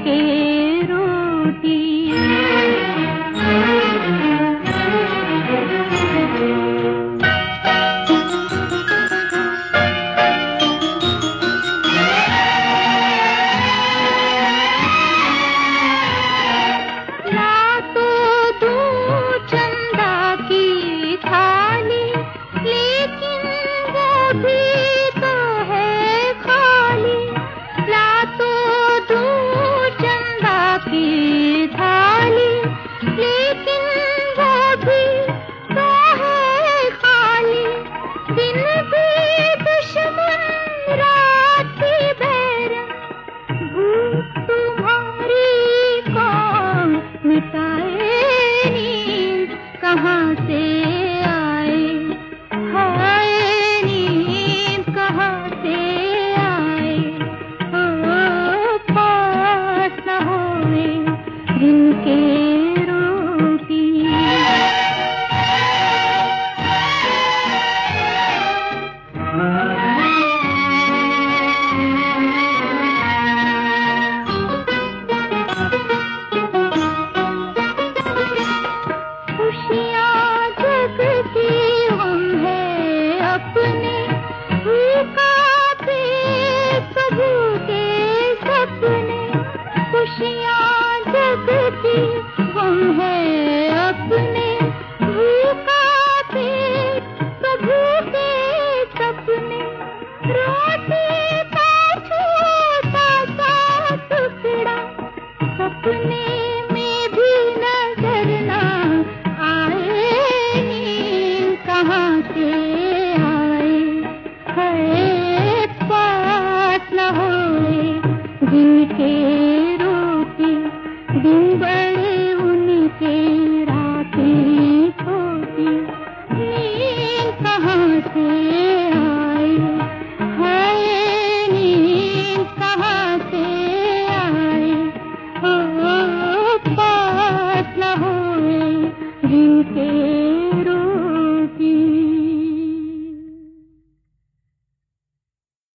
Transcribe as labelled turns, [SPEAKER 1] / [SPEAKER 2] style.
[SPEAKER 1] जिनके रोटी। कहाँ से आए हाय नींद, कहाँ से आए ओ पास न होए जिनके रोटी। खुशियाँ जगती हम है अपने, भूखा पेट प्रभु के सपने। रोटी का छोटा सा टुकड़ा सपने में भी नजर ना आए, नींद कहाँ से आए है पास न होए जिनके दिन बड़े उनके रातें छोटी। नींद कहाँ से आए हाय नींद कहाँ से आए ओ पास न होए जिनके